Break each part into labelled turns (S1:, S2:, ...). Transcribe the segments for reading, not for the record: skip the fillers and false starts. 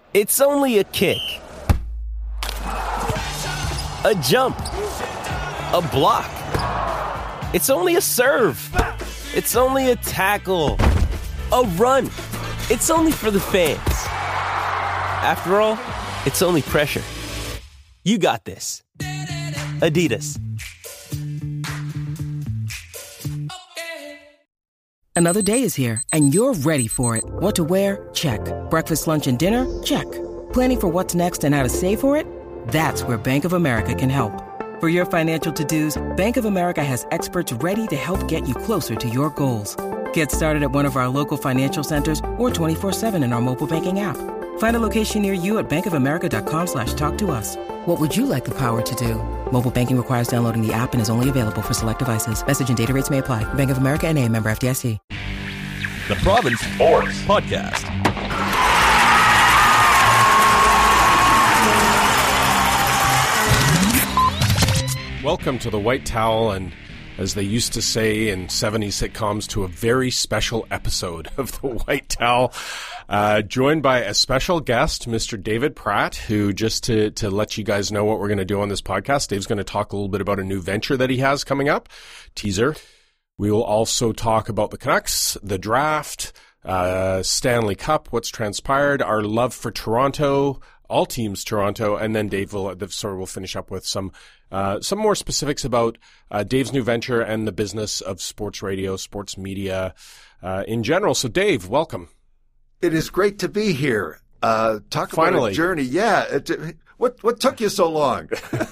S1: It's only a kick, a jump, a block. It's only a serve. It's only a tackle, a run. It's only for the fans. After all, it's only pressure. You got this. Adidas.
S2: Another day is here, and you're ready for it. What to wear? Check. Breakfast, lunch, and dinner? Check. Planning for what's next and how to save for it? That's where Bank of America can help. For your financial to-dos, Bank of America has experts ready to help get you closer to your goals. Get started at one of our local financial centers or 24/7 in our mobile banking app. Find a location near you at bankofamerica.com/talktous. What would you like the power to do? Mobile banking requires downloading the app and is only available for select devices. Message and data rates may apply. Bank of America N.A., member FDIC.
S3: The Province Sports Podcast.
S4: Welcome to the White Towel, and as they used to say in 70s sitcoms, to a very special episode of the White Towel. Joined by a special guest, Mr. David Pratt, who, just to let you guys know what we're going to do on this podcast, Dave's going to talk a little bit about a new venture that he has coming up. Teaser. We will also talk about the Canucks, the draft, Stanley Cup, what's transpired, our love for Toronto, all teams Toronto, and then Dave will finish up with some more specifics about Dave's new venture and the business of sports radio, sports media in general. So Dave, welcome.
S5: It is great to be here. Talk
S4: Finally.
S5: about a journey. Yeah. What took you so long?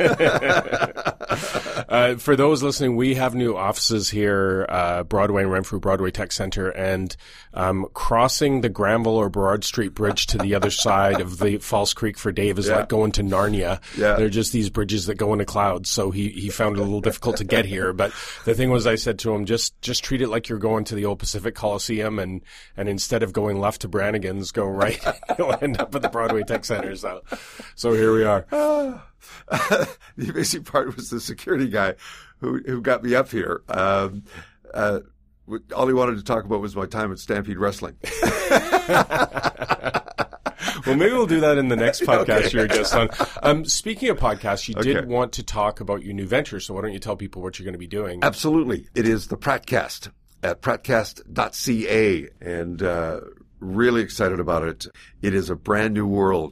S4: For those listening, we have new offices here, Broadway and Renfrew, Broadway Tech Center, and crossing the Granville or Burrard Street Bridge to the other side of the False Creek for Dave is like going to Narnia. Yeah. They're just these bridges that go into clouds, so he found it a little difficult to get here. But the thing was, I said to him, just treat it like you're going to the old Pacific Coliseum, and instead of going left to Brannigan's, go right. You'll end up at the Broadway Tech Center. So here we are.
S5: The amazing part was the security guy who got me up here. All he wanted to talk about was my time at Stampede Wrestling.
S4: Well, maybe we'll do that in the next podcast
S5: Okay.
S4: you're a guest on. Speaking of podcasts, you did want to talk about your new venture, so why don't you tell people what you're going to be doing?
S5: Absolutely. It is the Prattcast at prattcast.ca, and really excited about it. It is a brand new world.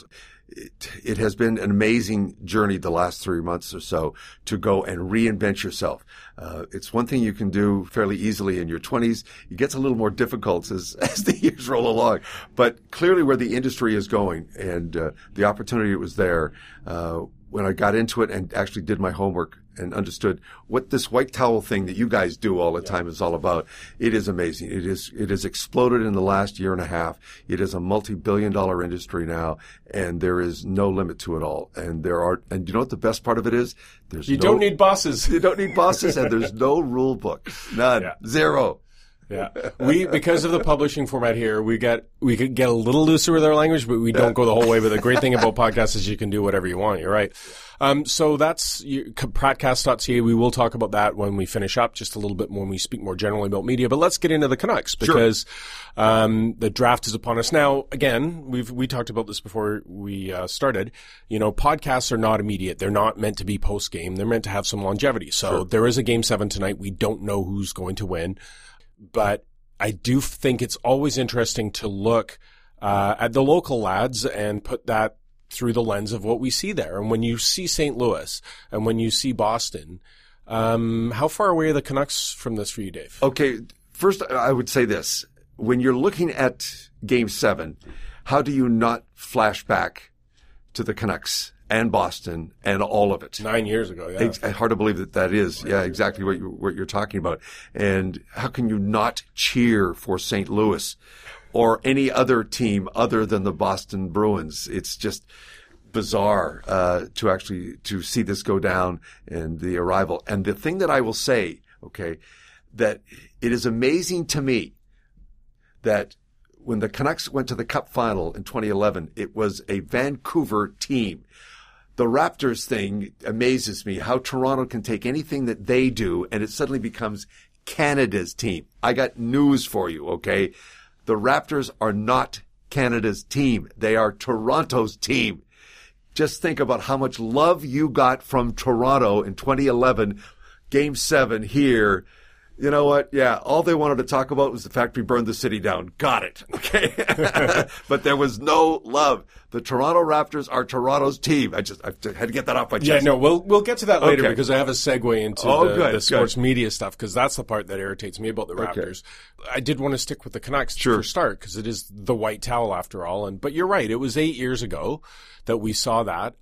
S5: It has been an amazing journey the last 3 months or so to go and reinvent yourself. It's one thing you can do fairly easily in your 20s. It gets a little more difficult as the years roll along. But clearly where the industry is going and the opportunity was there, when I got into it and actually did my homework and understood what this white towel thing that you guys do all the time is all about, it is amazing. It has exploded in the last year and a half. It is a multi-billion-dollar industry now, and there is no limit to it all. And you know what the best part of it is?
S4: You don't need bosses.
S5: You don't need bosses, and there's no rule book. None. Yeah. Zero.
S4: Yeah. Because of the publishing format here, we could get a little looser with our language, but we don't go the whole way. But the great thing about podcasts is you can do whatever you want. You're right. So that's prattcast.ca. We will talk about that when we finish up just a little bit more when we speak more generally about media. But let's get into the Canucks because, the draft is upon us. Now, again, we talked about this before we started. You know, podcasts are not immediate. They're not meant to be post game. They're meant to have some longevity. So there is a Game 7 tonight. We don't know who's going to win. But I do think it's always interesting to look at the local lads and put that through the lens of what we see there. And when you see St. Louis and when you see Boston, how far away are the Canucks from this for you, Dave?
S5: Okay, first I would say this. When you're looking at Game 7, how do you not flash back to the Canucks and Boston and all of it?
S4: 9 years ago, yeah.
S5: It's hard to believe that is, exactly what you're talking about. And how can you not cheer for St. Louis or any other team other than the Boston Bruins? It's just bizarre to see this go down and the arrival. And the thing that I will say, okay, that it is amazing to me that when the Canucks went to the Cup final in 2011, it was a Vancouver team. The Raptors thing amazes me, how Toronto can take anything that they do and it suddenly becomes Canada's team. I got news for you, okay? The Raptors are not Canada's team. They are Toronto's team. Just think about how much love you got from Toronto in 2011, Game 7 here. You know what? Yeah, all they wanted to talk about was the fact we burned the city down. Got it. Okay. But there was no love. The Toronto Raptors are Toronto's team. I had to get that off my chest.
S4: Yeah, no, we'll get to that later
S5: Okay.
S4: because I have a segue into the sports media stuff because that's the part that irritates me about the Raptors. Okay. I did want to stick with the Canucks for start because it is the white towel after all. But you're right. It was 8 years ago that we saw that.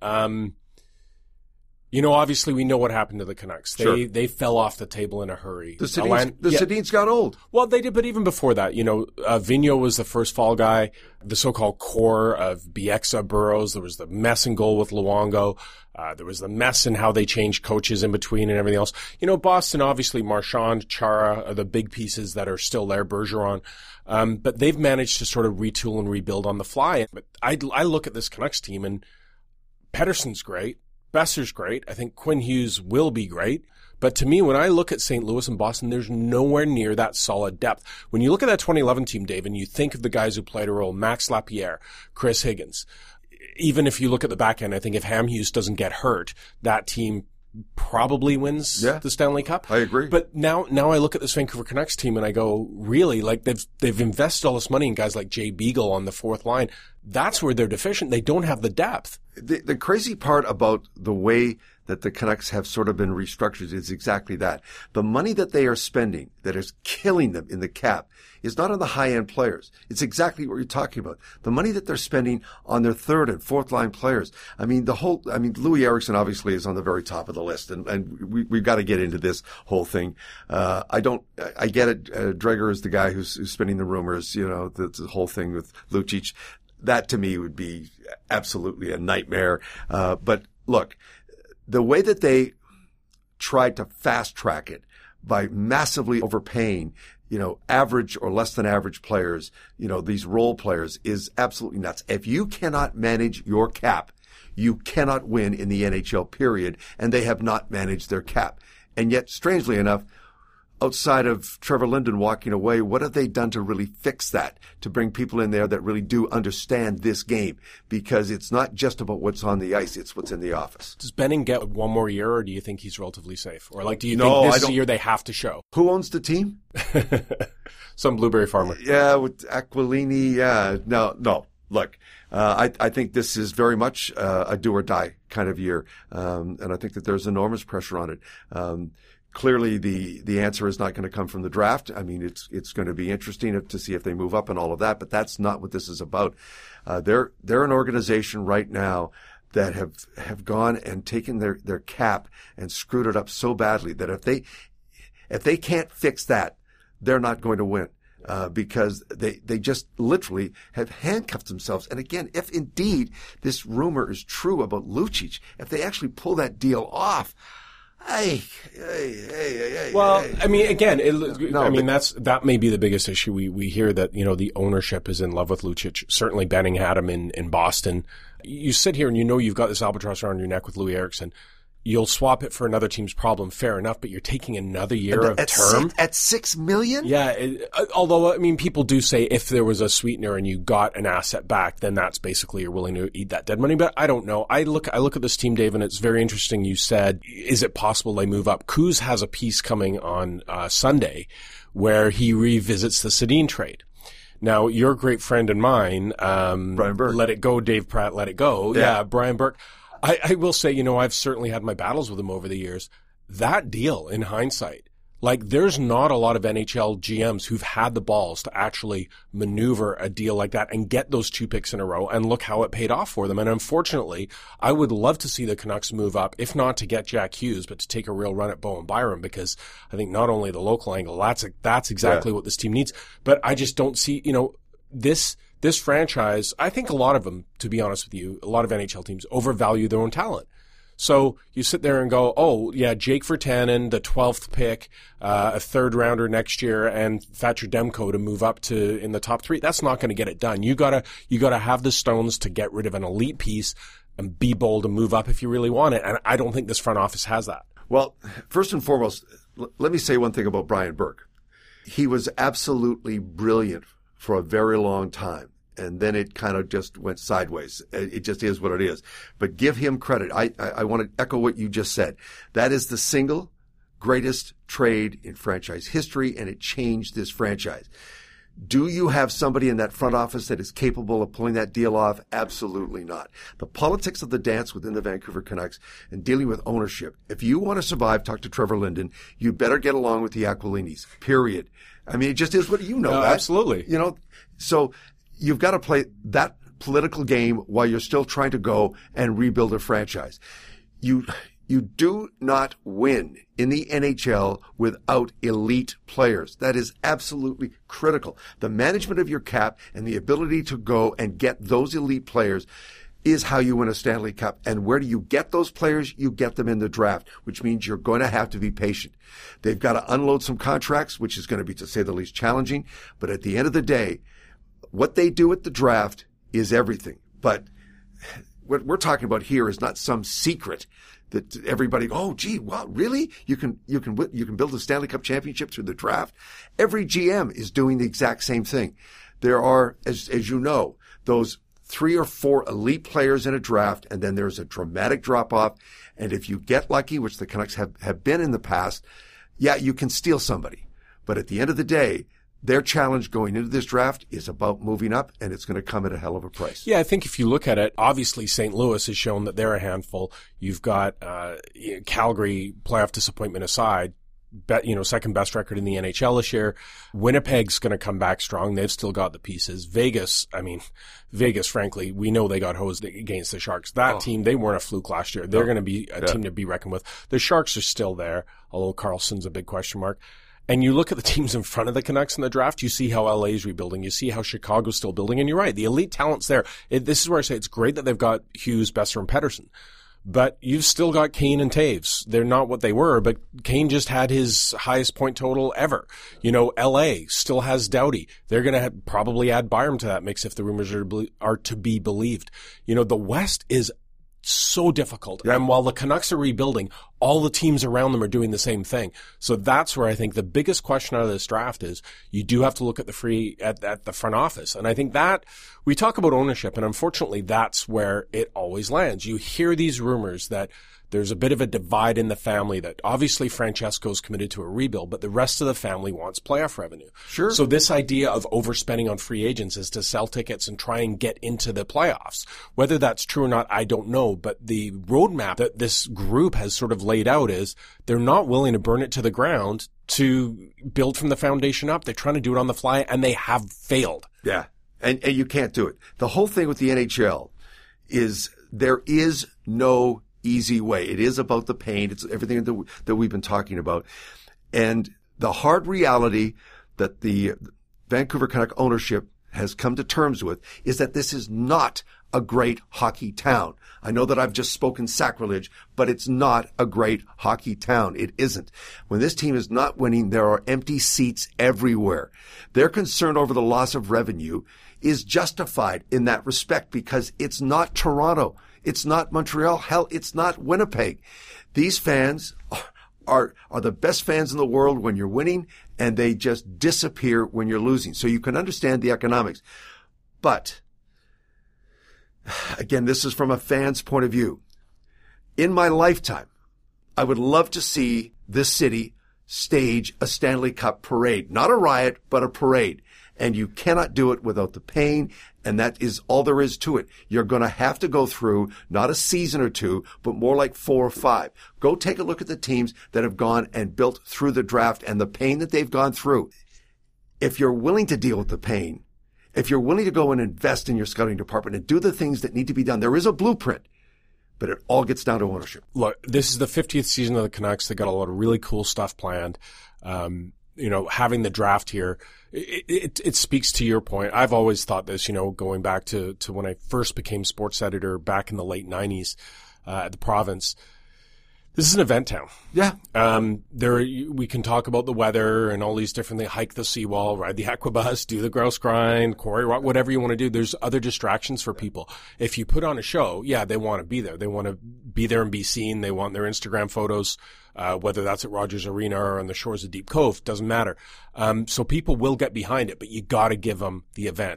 S4: Obviously we know what happened to the Canucks. They fell off the table in a hurry.
S5: The Sedins got old.
S4: Well, they did, but even before that, Vigneault was the first fall guy, the so-called core of Bieksa, Burrows. There was the mess in goal with Luongo. There was the mess in how they changed coaches in between and everything else. Boston, obviously, Marchand, Chara are the big pieces that are still there, Bergeron. But they've managed to sort of retool and rebuild on the fly. But I look at this Canucks team and Pettersson's great. Besser's great. I think Quinn Hughes will be great. But to me, when I look at St. Louis and Boston, there's nowhere near that solid depth. When you look at that 2011 team, Dave, and you think of the guys who played a role, Max Lapierre, Chris Higgins, even if you look at the back end, I think if Ham Hughes doesn't get hurt, that team probably wins the Stanley Cup.
S5: I agree.
S4: But now I look at this Vancouver Canucks team and I go, really, like they've invested all this money in guys like Jay Beagle on the fourth line. That's where they're deficient. They don't have the depth.
S5: The crazy part about the way that the Canucks have sort of been restructured is exactly that. The money that they are spending that is killing them in the cap is not on the high-end players. It's exactly what you're talking about. The money that they're spending on their third and fourth line players. Louis Eriksson obviously is on the very top of the list, and we've got to get into this whole thing. I get it. Dreger is the guy who's spinning the rumors, the whole thing with Lucic. That to me would be absolutely a nightmare. But look, the way that they tried to fast track it by massively overpaying, average or less than average players, these role players is absolutely nuts. If you cannot manage your cap, you cannot win in the NHL, period. And they have not managed their cap. And yet, strangely enough, outside of Trevor Linden walking away, what have they done to really fix that, to bring people in there that really do understand this game? Because it's not just about what's on the ice, it's what's in the office.
S4: Does Benning get one more year, or do you think he's relatively safe? Or do you think this is a year they have to show?
S5: Who owns the team?
S4: Some blueberry farmer.
S5: Yeah, with Aquilini, yeah. No. Look, I think this is very much a do-or-die kind of year, and I think that there's enormous pressure on it. Clearly, the answer is not going to come from the draft. I mean, it's going to be interesting to see if they move up and all of that, but that's not what this is about. They're an organization right now that have gone and taken their cap and screwed it up so badly that if they can't fix that, they're not going to win. Because they just literally have handcuffed themselves. And again, if indeed this rumor is true about Lucic, if they actually pull that deal off,
S4: that may be the biggest issue. We hear that, the ownership is in love with Lucic. Certainly Benning had him in Boston. You sit here and you've got this albatross around your neck with Louis Eriksson. You'll swap it for another team's problem, fair enough, but you're taking another year of term.
S5: At $6 million?
S4: Yeah, although, people do say if there was a sweetener and you got an asset back, then that's basically you're willing to eat that dead money. But I don't know. I look at this team, Dave, and it's very interesting. You said, is it possible they move up? Kuz has a piece coming on Sunday where he revisits the Sedin trade. Now, your great friend and mine,
S5: Brian Burke.
S4: Let it go, Dave Pratt, let it go. Yeah, Brian Burke. I will say, I've certainly had my battles with him over the years. That deal, in hindsight, there's not a lot of NHL GMs who've had the balls to actually maneuver a deal like that and get those 2 picks in a row, and look how it paid off for them. And unfortunately, I would love to see the Canucks move up, if not to get Jack Hughes, but to take a real run at Bowen Byram, because I think not only the local angle, that's exactly what this team needs. But I just don't see, this franchise, I think a lot of them, to be honest with you, a lot of NHL teams overvalue their own talent. So you sit there and go, oh, yeah, Jake Virtanen, the 12th pick, a third rounder next year, and Thatcher Demko to move up to in the top 3. That's not going to get it done. You gotta have the stones to get rid of an elite piece and be bold and move up if you really want it. And I don't think this front office has that.
S5: Well, first and foremost, let me say one thing about Brian Burke. He was absolutely brilliant for a very long time. and then it kind of just went sideways. It just is what it is. But give him credit. I want to echo what you just said. That is the single greatest trade in franchise history, and it changed this franchise. Do you have somebody in that front office that is capable of pulling that deal off? Absolutely not. The politics of the dance within the Vancouver Canucks and dealing with ownership. If you want to survive, talk to Trevor Linden. You better get along with the Aquilinis, period. I mean, it just is what you know. That.
S4: Absolutely.
S5: You know, so you've got to play that political game while you're still trying to go and rebuild a franchise. You do not win in the NHL without elite players. That is absolutely critical. The management of your cap and the ability to go and get those elite players is how you win a Stanley Cup. And where do you get those players? You get them in the draft, which means you're going to have to be patient. They've got to unload some contracts, which is going to be, to say the least, challenging. But at the end of the day, what they do at the draft is everything. But what we're talking about here is not some secret that everybody, oh, gee, wow, really? You can build a Stanley Cup championship through the draft? Every GM is doing the exact same thing. There are, as you know, those 3 or 4 elite players in a draft, and then there's a dramatic drop-off. And if you get lucky, which the Canucks have been in the past, yeah, you can steal somebody. But at the end of the day, their challenge going into this draft is about moving up, and it's going to come at a hell of a price.
S4: Yeah, I think if you look at it, obviously St. Louis has shown that they're a handful. You've got Calgary, playoff disappointment aside, second best record in the NHL this year. Winnipeg's going to come back strong. They've still got the pieces. Vegas, frankly, we know they got hosed against the Sharks. That team, they weren't a fluke last year. They're going to be a team to be reckoned with. The Sharks are still there, although Carlson's a big question mark. And you look at the teams in front of the Canucks in the draft, you see how LA is rebuilding, you see how Chicago's still building, and you're right, the elite talent's there. This is where I say it's great that they've got Hughes, Besser, and Pettersson. But you've still got Kane and Taves. They're not what they were, but Kane just had his highest point total ever. LA still has Doughty. They're going to probably add Byram to that mix if the rumors are to be believed. The West is so difficult. Yeah. And while the Canucks are rebuilding, all the teams around them are doing the same thing. So that's where I think the biggest question out of this draft is you do have to look at the front office. And I think that we talk about ownership, and unfortunately that's where it always lands. You hear these rumors that there's a bit of a divide in the family, that obviously Francesco's committed to a rebuild, but the rest of the family wants playoff revenue.
S5: Sure.
S4: So this idea of overspending on free agents is to sell tickets and try and get into the playoffs. Whether that's true or not, I don't know, but the roadmap that this group has sort of laid out is they're not willing to burn it to the ground to build from the foundation up. They're trying to do it on the fly, and they have failed.
S5: Yeah. And you can't do it. The whole thing with the NHL is there is no easy way. It is about the pain. It's everything that we've been talking about. And the hard reality that the Vancouver Canuck ownership has come to terms with is that this is not a great hockey town. I know that I've just spoken sacrilege, but it's not a great hockey town. It isn't. When this team is not winning, there are empty seats everywhere. Their concern over the loss of revenue is justified in that respect because it's not Toronto. It's not Montreal. Hell, it's not Winnipeg. These fans are the best fans in the world when you're winning, and they just disappear when you're losing. So you can understand the economics. But again, this is from a fan's point of view. In my lifetime, I would love to see this city stage a Stanley Cup parade. Not a riot, but a parade. And you cannot do it without the pain, and that is all there is to it. You're going to have to go through not a season or two, but more like 4 or 5. Go take a look at the teams that have gone and built through the draft and the pain that they've gone through. If you're willing to deal with the pain, if you're willing to go and invest in your scouting department and do the things that need to be done, there is a blueprint. But it all gets down to ownership.
S4: Look, this is the 50th season of the Canucks. They got a lot of really cool stuff planned. Having the draft here, it speaks to your point. I've always thought this, going back to when I first became sports editor back in the late 90s at the Province. This is an event town.
S5: Yeah.
S4: We can talk about the weather and all these different things. Hike the seawall, ride the aquabus, do the grouse grind, quarry rock, whatever you want to do. There's other distractions for people. If you put on a show, yeah, they want to be there. They want to be there and be seen. They want their Instagram photos, whether that's at Rogers Arena or on the shores of Deep Cove, doesn't matter. So people will get behind it, but you got to give them the event.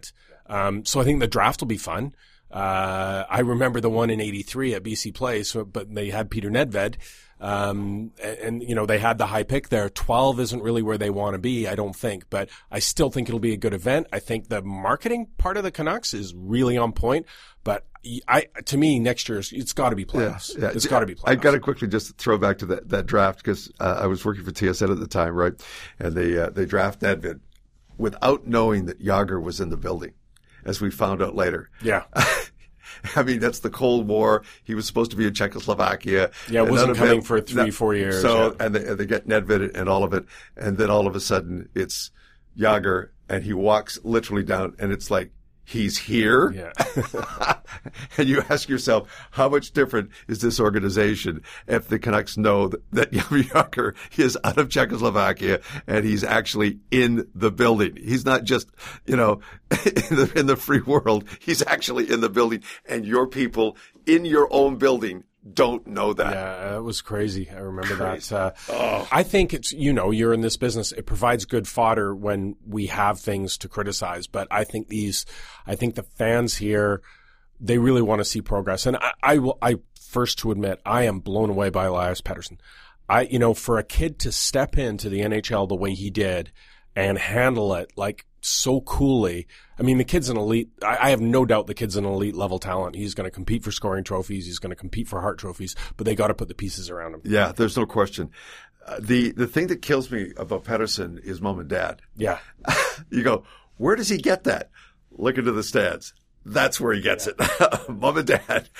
S4: So I think the draft will be fun. I remember the one in 83 at BC Place, but they had Peter Nedved. And they had the high pick there. 12 isn't really where they want to be, I don't think, but I still think it'll be a good event. I think the marketing part of the Canucks is really on point, but to me, next year, it's got to be playoffs.
S5: Yeah.
S4: It's got to be playoffs.
S5: I got to quickly just throw back to that draft because I was working for TSN at the time, right? And they draft Nedved without knowing that Jágr was in the building, as we found out later.
S4: Yeah.
S5: I mean, that's the Cold War. He was supposed to be in Czechoslovakia.
S4: Yeah, it wasn't coming for 3-4 years.
S5: So,
S4: yeah.
S5: and they get Nedved and all of it. And then all of a sudden it's Jágr and he walks literally down and it's like, he's here.
S4: Yeah.
S5: And you ask yourself, how much different is this organization if the Canucks know that Jágr is out of Czechoslovakia and he's actually in the building? He's not just, in the free world. He's actually in the building, and your people in your own building don't know that.
S4: Yeah, it was crazy. I remember that. I think it's, you're in this business. It provides good fodder when we have things to criticize. But I think the fans here, they really want to see progress. And I first to admit, I am blown away by Elias Pettersson. For a kid to step into the NHL the way he did and handle it like so coolly. I mean, the kid's an elite. I have no doubt the kid's an elite level talent. He's going to compete for scoring trophies. He's going to compete for Hart trophies, but they got to put the pieces around him.
S5: Yeah, there's no question. The thing that kills me about Pettersson is mom and dad.
S4: Yeah.
S5: You go, where does he get that? Look into the stats. That's where he gets it. Mom and dad.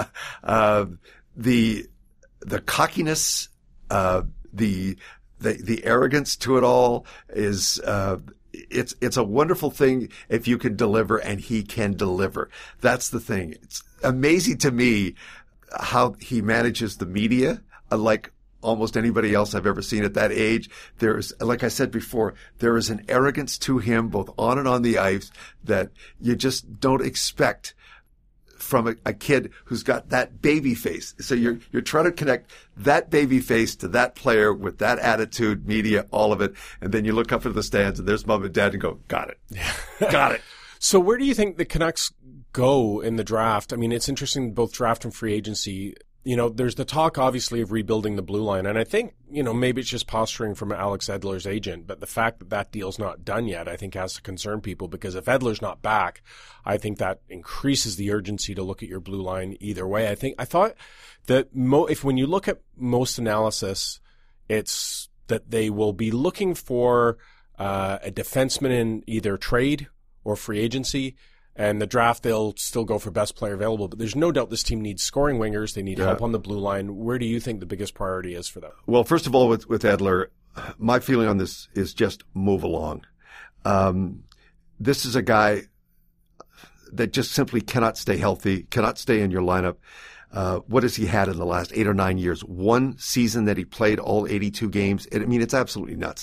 S5: The cockiness, the arrogance to it all is, it's a wonderful thing if you can deliver, and he can deliver. That's the thing. It's amazing to me how he manages the media, unlike almost anybody else I've ever seen at that age. There's, like I said before, there is an arrogance to him both on and on the ice that you just don't expect from a kid who's got that baby face. So you're trying to connect that baby face to that player with that attitude, media, all of it. And then you look up into the stands and there's mom and dad and go, got it. Got it.
S4: So where do you think the Canucks go in the draft? I mean, it's interesting, both draft and free agency. There's the talk, obviously, of rebuilding the blue line. And I think, maybe it's just posturing from Alex Edler's agent. But the fact that deal's not done yet, I think, has to concern people. Because if Edler's not back, I think that increases the urgency to look at your blue line either way. I thought that when you look at most analysis, it's that they will be looking for a defenseman in either trade or free agency. And the draft, they'll still go for best player available. But there's no doubt this team needs scoring wingers. They need help on the blue line. Where do you think the biggest priority is for them?
S5: Well, first of all, with Edler, my feeling on this is just move along. This is a guy that just simply cannot stay healthy, cannot stay in your lineup. What has he had in the last 8 or 9 years? One season that he played all 82 games. It's absolutely nuts.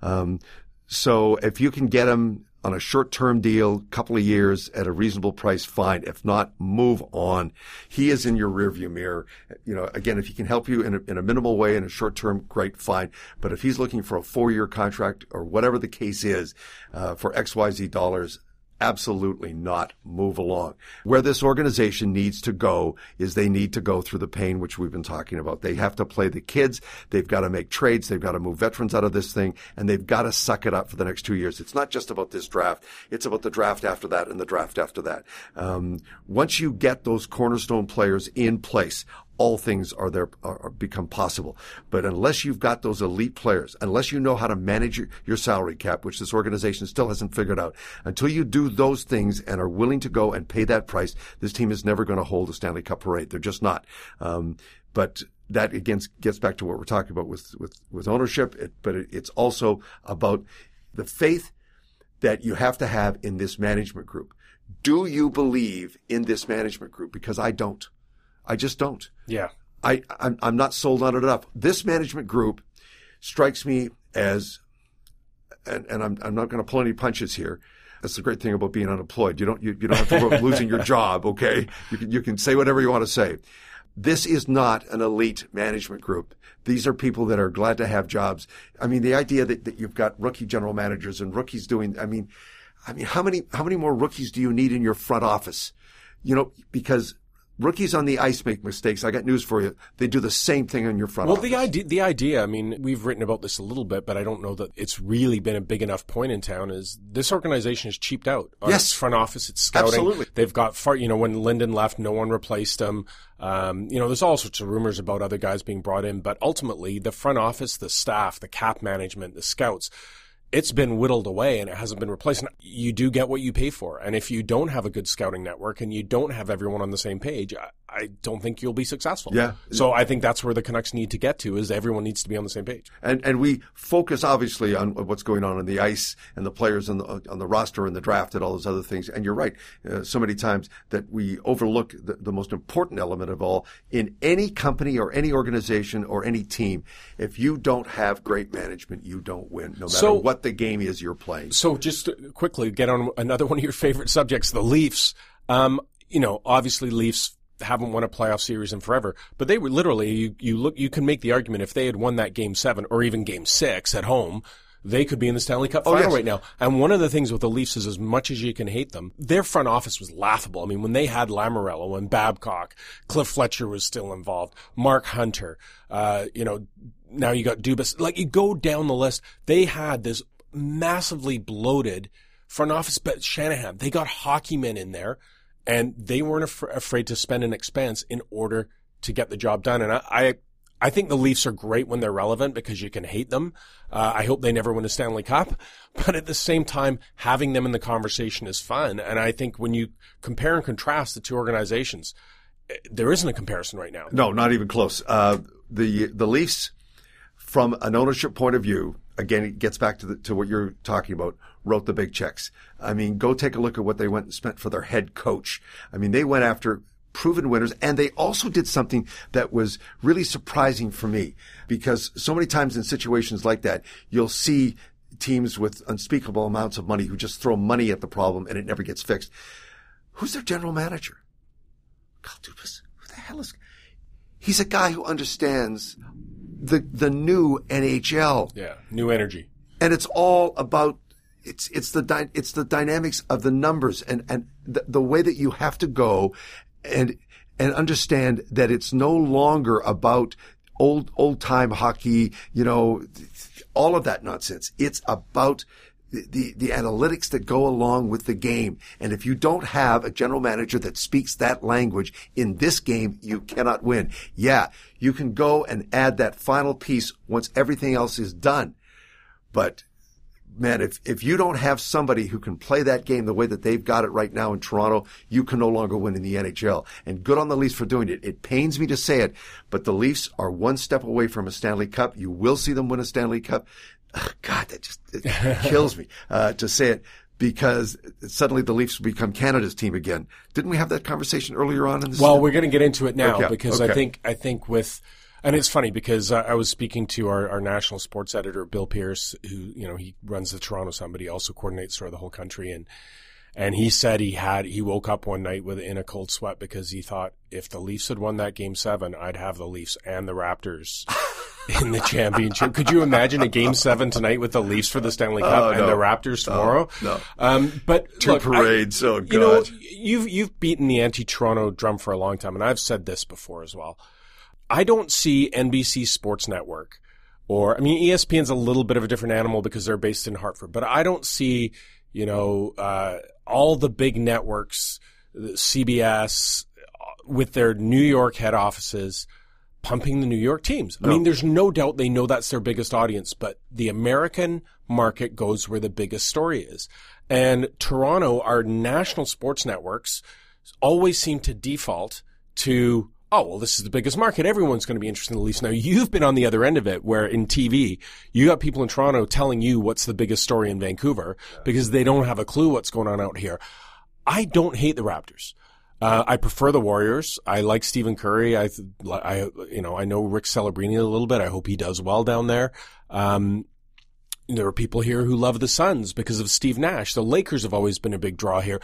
S5: So if you can get him on a short-term deal, couple of years at a reasonable price, fine. If not, move on. He is in your rearview mirror. Again, if he can help you in a minimal way in a short-term, great, fine. But if he's looking for a 4-year contract or whatever the case is, for XYZ dollars, absolutely not. Move along. Where this organization needs to go is they need to go through the pain, which we've been talking about. They have to play the kids. They've got to make trades. They've got to move veterans out of this thing, and they've got to suck it up for the next 2 years. It's not just about this draft. It's about the draft after that and the draft after that. Once you get those cornerstone players in place, all things are become possible. But unless you've got those elite players, unless you know how to manage your salary cap, which this organization still hasn't figured out, until you do those things and are willing to go and pay that price, this team is never going to hold a Stanley Cup parade. They're just not. But that again gets back to what we're talking about with ownership. But it's also about the faith that you have to have in this management group. Do you believe in this management group? Because I don't. I just don't.
S4: Yeah.
S5: I'm not sold on it enough. This management group strikes me as, and I'm not going to pull any punches here. That's the great thing about being unemployed. You don't have to worry about losing your job. Okay. You can say whatever you want to say. This is not an elite management group. These are people that are glad to have jobs. The idea that you've got rookie general managers and rookies doing, I mean, how many more rookies do you need in your front office? Because rookies on the ice make mistakes. I got news for you. They do the same thing on your front office.
S4: Well, the idea, I mean, we've written about this a little bit, but I don't know that it's really been a big enough point in town, is this organization is cheaped out. Its front office, it's scouting.
S5: Absolutely.
S4: They've got when Linden left, no one replaced him. There's all sorts of rumors about other guys being brought in, but ultimately the front office, the staff, the cap management, the scouts, it's been whittled away and it hasn't been replaced. And you do get what you pay for. And if you don't have a good scouting network and you don't have everyone on the same page, I don't think you'll be successful.
S5: Yeah.
S4: So I think that's where the Canucks need to get to, is everyone needs to be on the same page.
S5: And we focus obviously on what's going on the ice and the players on the roster and the draft and all those other things. And you're right, so many times that we overlook the most important element of all. In any company or any organization or any team, if you don't have great management, you don't win, no matter what the game is you're playing.
S4: So just to quickly get on another one of your favorite subjects, the Leafs. Obviously Leafs haven't won a playoff series in forever, but they were literally, you can make the argument if they had won that Game 7 or even Game 6 at home, they could be in the Stanley Cup final right now. And one of the things with the Leafs is, as much as you can hate them, their front office was laughable. I mean, when they had Lamoriello and Babcock, Cliff Fletcher was still involved, Mark Hunter, now you got Dubas. Like, you go down the list, they had this massively bloated front office, but Shanahan, they got hockey men in there, and they weren't afraid to spend an expense in order to get the job done. And I think the Leafs are great when they're relevant because you can hate them. I hope they never win a Stanley Cup. But at the same time, having them in the conversation is fun. And I think when you compare and contrast the two organizations, there isn't a comparison right now.
S5: No, not even close. The Leafs, from an ownership point of view, again, it gets back to what you're talking about, wrote the big checks. I mean, go take a look at what they went and spent for their head coach. I mean, they went after proven winners, and they also did something that was really surprising for me, because so many times in situations like that, you'll see teams with unspeakable amounts of money who just throw money at the problem and it never gets fixed. Who's their general manager? Kyle Dubas. Who the hell is... He's a guy who understands the new NHL.
S4: Yeah, new energy.
S5: And it's all about it's the dynamics of the numbers and the way that you have to go and understand that it's no longer about old time hockey, all of that nonsense. It's about the analytics that go along with the game. And if you don't have a general manager that speaks that language in this game, you cannot win. Yeah, you can go and add that final piece once everything else is done. But man, if you don't have somebody who can play that game the way that they've got it right now in Toronto, you can no longer win in the NHL. And good on the Leafs for doing it. It pains me to say it, but the Leafs are one step away from a Stanley Cup. You will see them win a Stanley Cup. God, it kills me to say it, because suddenly the Leafs will become Canada's team again. Didn't we have that conversation earlier on in this?
S4: Well, we're going to get into it now because
S5: okay.
S4: I think with, and it's funny because I was speaking to our national sports editor, Bill Pierce, who, he runs the Toronto Sun, but he also coordinates sort of the whole country. And he said he woke up one night in a cold sweat because he thought if the Leafs had won that Game 7, I'd have the Leafs and the Raptors in the championship. Could you imagine a Game 7 tonight with the Leafs for the Stanley Cup and the Raptors tomorrow?
S5: No.
S4: But
S5: two
S4: look,
S5: parades. Oh God.
S4: You've beaten the anti-Toronto drum for a long time, and I've said this before as well. I don't see NBC Sports Network ESPN's a little bit of a different animal because they're based in Hartford, but I don't see, all the big networks, CBS, with their New York head offices pumping the New York teams. I mean, there's no doubt they know that's their biggest audience, but the American market goes where the biggest story is. And Toronto, our national sports networks always seem to default to, this is the biggest market. Everyone's going to be interested in the Leafs. Now, you've been on the other end of it where in TV, you got people in Toronto telling you what's the biggest story in Vancouver because they don't have a clue what's going on out here. I don't hate the Raptors. I prefer the Warriors. I like Stephen Curry. I know Rick Celebrini a little bit. I hope he does well down there. There are people here who love the Suns because of Steve Nash. The Lakers have always been a big draw here.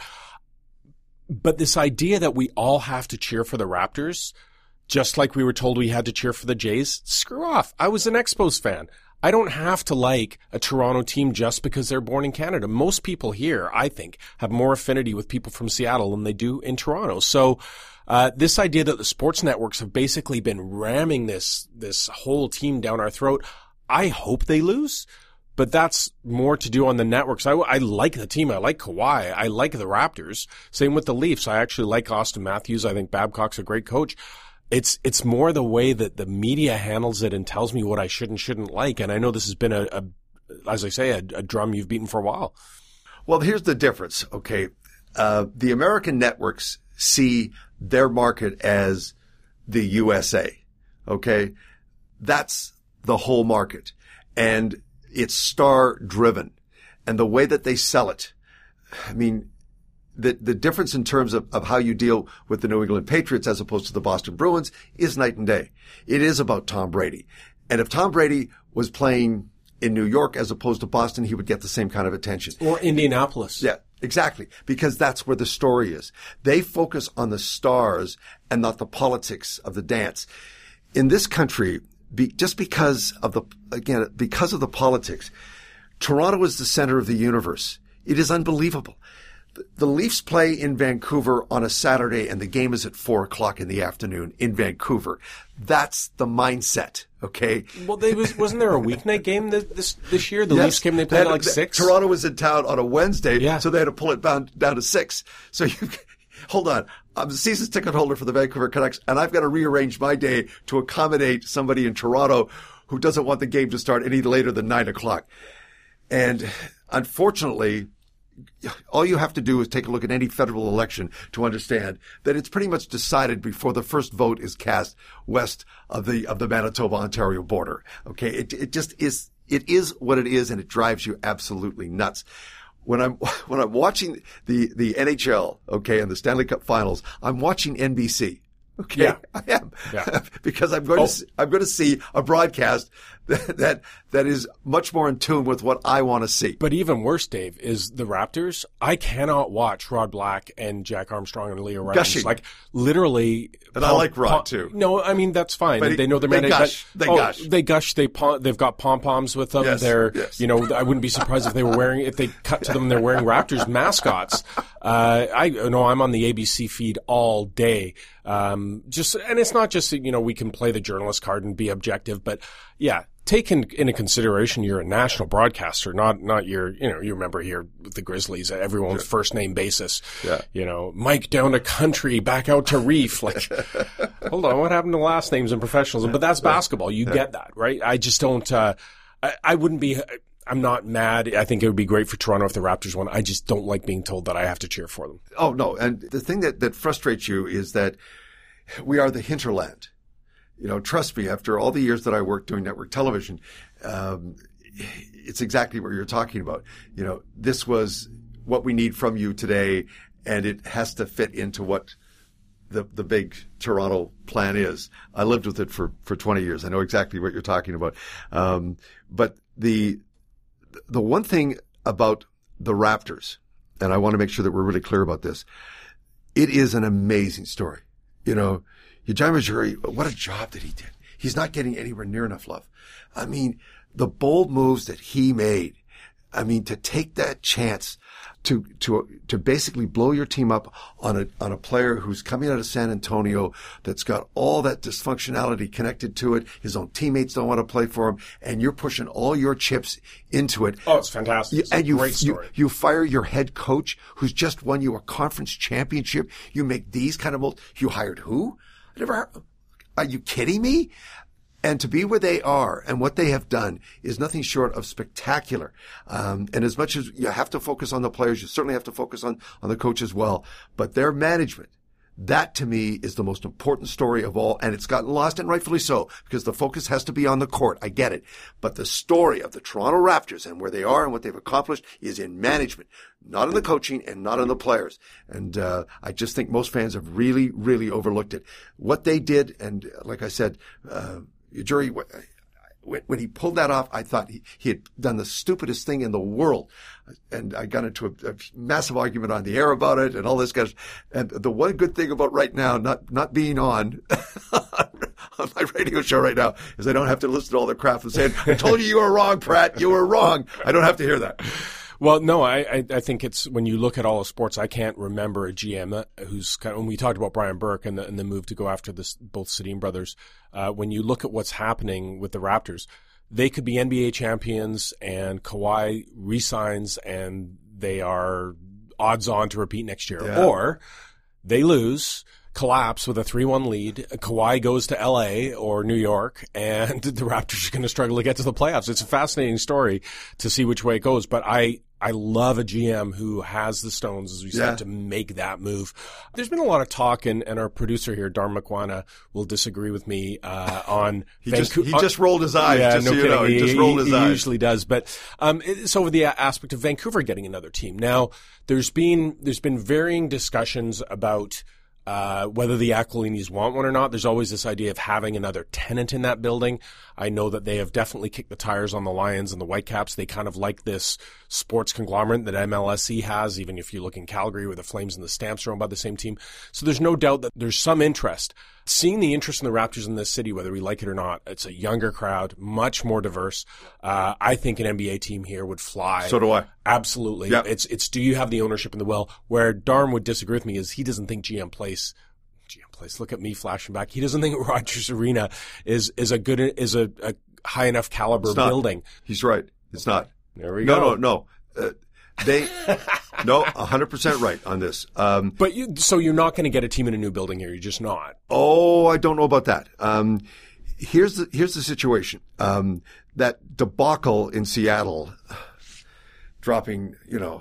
S4: But this idea that we all have to cheer for the Raptors, just like we were told we had to cheer for the Jays, screw off. I was an Expos fan. I don't have to like a Toronto team just because they're born in Canada. Most people here, I think, have more affinity with people from Seattle than they do in Toronto. So this idea that the sports networks have basically been ramming this whole team down our throat, I hope they lose. But that's more to do on the networks. I like the team. I like Kawhi. I like the Raptors. Same with the Leafs. I actually like Auston Matthews. I think Babcock's a great coach. It's more the way that the media handles it and tells me what I should and shouldn't like. And I know this has been as I say, a drum you've beaten for a while.
S5: Well, here's the difference. Okay. The American networks see their market as the USA. Okay. That's the whole market. And it's star driven, and the way that they sell it. I mean, the difference in terms of how you deal with the New England Patriots as opposed to the Boston Bruins is night and day. It is about Tom Brady. And if Tom Brady was playing in New York as opposed to Boston, he would get the same kind of attention.
S4: Or Indianapolis.
S5: Yeah, exactly. Because that's where the story is. They focus on the stars and not the politics of the dance. In this country, just because of the politics, Toronto is the center of the universe. It is unbelievable. The Leafs play in Vancouver on a Saturday, and the game is at 4:00 in the afternoon in Vancouver. That's the mindset. Okay.
S4: Well, wasn't there a weeknight game this year? The Leafs game, they played at 6.
S5: Toronto was in town on a Wednesday,
S4: yeah.
S5: So they had to pull it down to 6. So hold on. I'm the season ticket holder for the Vancouver Canucks, and I've got to rearrange my day to accommodate somebody in Toronto who doesn't want the game to start any later than 9:00. And unfortunately, all you have to do is take a look at any federal election to understand that it's pretty much decided before the first vote is cast west of the Manitoba-Ontario border. Okay, it just is. It is what it is, and it drives you absolutely nuts. When I'm watching the NHL, okay, and the Stanley Cup Finals, I'm watching NBC. Okay,
S4: yeah.
S5: I am,
S4: yeah.
S5: Because I'm going to see a broadcast that is much more in tune with what I want to see.
S4: But even worse, Dave, is the Raptors. I cannot watch Rod Black and Jack Armstrong and Leo Ryan.
S5: Gushing.
S4: Like literally.
S5: And I like Rod too.
S4: No, I mean that's fine. They know their
S5: they
S4: mandate.
S5: gush.
S4: They gush. They've got pom poms with them.
S5: Yes,
S4: They're
S5: yes.
S4: I wouldn't be surprised if they cut to them. They're wearing Raptors mascots. I'm on the ABC feed all day. And it's not just we can play the journalist card and be objective, but yeah. Take into consideration you're a national broadcaster, not your, you remember here with the Grizzlies, everyone's first name basis.
S5: Yeah.
S4: Mike down to country, back out to reef. Like, hold on, what happened to last names in professionalism? But that's basketball. You get that, right? I just don't, I wouldn't be, I'm not mad. I think it would be great for Toronto if the Raptors won. I just don't like being told that I have to cheer for them.
S5: Oh, no. And the thing that frustrates you is that we are the hinterland. Trust me, after all the years that I worked doing network television, it's exactly what you're talking about. This was what we need from you today, and it has to fit into what the big Toronto plan is. I lived with it for 20 years. I know exactly what you're talking about. But the one thing about the Raptors, and I want to make sure that we're really clear about this, it is an amazing story. Ujai Ujiri, what a job that he did. He's not getting anywhere near enough love. I mean, the bold moves that he made. I mean, to take that chance to basically blow your team up on a player who's coming out of San Antonio that's got all that dysfunctionality connected to it. His own teammates don't want to play for him, and you're pushing all your chips into it.
S4: Oh, it's fantastic. It's a great story.
S5: You fire your head coach who's just won you a conference championship. You make these kind of moves. You hired who? I never heard. Are you kidding me? And to be where they are and what they have done is nothing short of spectacular. And as much as you have to focus on the players, you certainly have to focus on the coach as well. But their management, that to me is the most important story of all. And it's gotten lost, and rightfully so, because the focus has to be on the court. I get it. But the story of the Toronto Raptors and where they are and what they've accomplished is in management, not in the coaching and not in the players. And I just think most fans have really, really overlooked it. What they did, and like I said, Ujiri, when he pulled that off, I thought he had done the stupidest thing in the world. And I got into a massive argument on the air about it and all this guys. And the one good thing about right now, not being on on my radio show right now is I don't have to listen to all the crap and saying, I told you were wrong, Pratt. You were wrong. I don't have to hear that.
S4: Well, no, I think it's when you look at all of sports, I can't remember a GM who's kind of, when we talked about Brian Burke and the move to go after both Sedin brothers, when you look at what's happening with the Raptors, they could be NBA champions and Kawhi resigns and they are odds on to repeat next year. Yeah. Or they lose, collapse with a 3-1 lead. Kawhi goes to LA or New York and the Raptors are going to struggle to get to the playoffs. It's a fascinating story to see which way it goes, but I love a GM who has the stones, as we said, to make that move. There's been a lot of talk, and our producer here, Dharm Makwana, will disagree with me on
S5: He just rolled his eyes.
S4: Yeah,
S5: just
S4: no
S5: so you
S4: kidding.
S5: know. He just rolled his eyes.
S4: He usually does. But it's over the aspect of Vancouver getting another team. Now, there's been varying discussions about whether the Aquilinis want one or not. There's always this idea of having another tenant in that building. I know that they have definitely kicked the tires on the Lions and the Whitecaps. They kind of like this sports conglomerate that MLSE has, even if you look in Calgary where the Flames and the Stamps are owned by the same team. So there's no doubt that there's some interest. Seeing the interest in the Raptors in this city, whether we like it or not, it's a younger crowd, much more diverse. I think an NBA team here would fly.
S5: So do I.
S4: Absolutely.
S5: Yep.
S4: It's do you have the ownership in the will? Where Dharm would disagree with me is he doesn't think GM Place, look at me flashing back. He doesn't think Rogers Arena is a high enough caliber building.
S5: He's right. It's not.
S4: There we go.
S5: No. They 100% right on this.
S4: But so you're not going to get a team in a new building here. You're just not.
S5: Oh, I don't know about that. Here's the situation. That debacle in Seattle, dropping,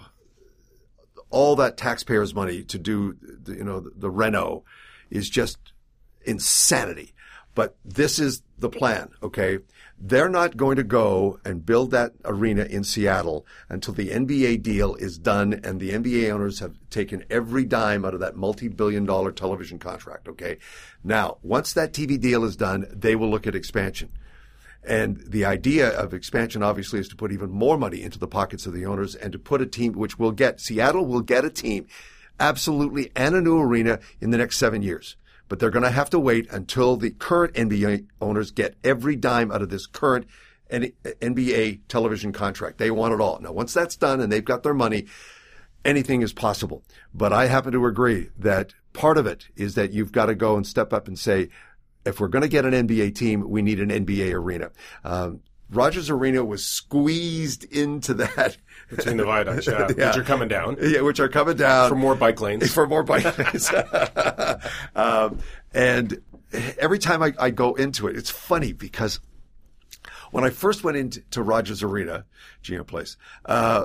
S5: all that taxpayers' money to do, the reno is just insanity. But this is the plan, okay? They're not going to go and build that arena in Seattle until the NBA deal is done and the NBA owners have taken every dime out of that multi-billion-dollar television contract, okay? Now, once that TV deal is done, they will look at expansion. And the idea of expansion, obviously, is to put even more money into the pockets of the owners and to put a team, which will get, Seattle will get a team, absolutely, and a new arena in the next 7 years. But they're going to have to wait until the current NBA owners get every dime out of this current NBA television contract. They want it all. Now, once that's done and they've got their money, anything is possible. But I happen to agree that part of it is that you've got to go and step up and say, if we're going to get an NBA team, we need an NBA arena. Rogers Arena was squeezed into that.
S4: Between the viaducts, yeah. Which are coming down.
S5: Yeah, which are coming down.
S4: For more bike lanes.
S5: And every time I go into it, it's funny because when I first went into Rogers Arena, GM Place, I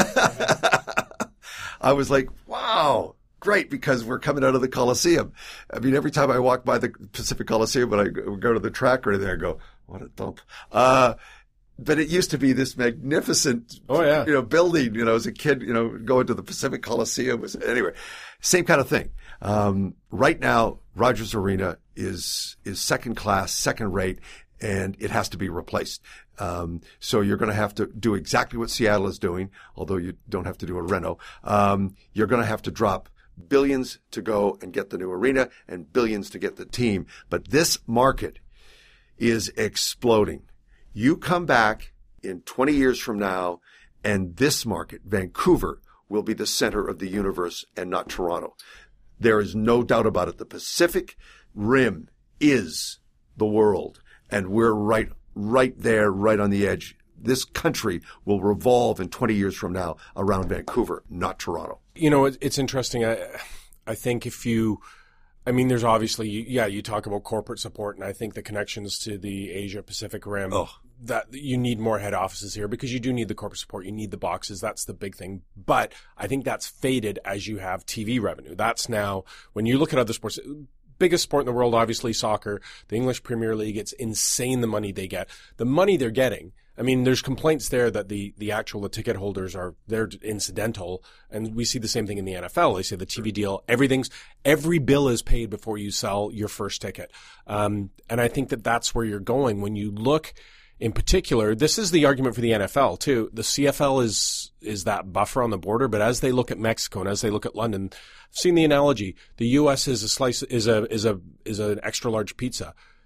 S5: was like, wow. Great, because we're coming out of the Coliseum. I mean, every time I walk by the Pacific Coliseum, when I go to the track right there, I go, what a dump. But it used to be this magnificent, building, as a kid, going to the Pacific Coliseum. Anyway, same kind of thing. Right now, Rogers Arena is second class, second rate, and it has to be replaced. So you're going to have to do exactly what Seattle is doing, although you don't have to do a reno. You're going to have to drop billions to go and get the new arena and billions to get the team. But this market is exploding. You come back in 20 years from now, and this market, Vancouver, will be the center of the universe and not Toronto. There is no doubt about it. The Pacific Rim is the world, and we're right there, right on the edge. This country will revolve in 20 years from now around Vancouver, not Toronto.
S4: It's interesting. I think there's obviously, you talk about corporate support, and I think the connections to the Asia-Pacific Rim, that you need more head offices here because you do need the corporate support. You need the boxes. That's the big thing. But I think that's faded as you have TV revenue. That's now, when you look at other sports, biggest sport in the world, obviously soccer, the English Premier League, it's insane the money they get. The money they're getting, there's complaints there that the ticket holders they're incidental. And we see the same thing in the NFL. They say the TV deal, every bill is paid before you sell your first ticket. And I think that's where you're going. When you look in particular, this is the argument for the NFL too. The CFL is that buffer on the border, but as they look at Mexico and as they look at London, I've seen the analogy. The U.S. is an extra large pizza.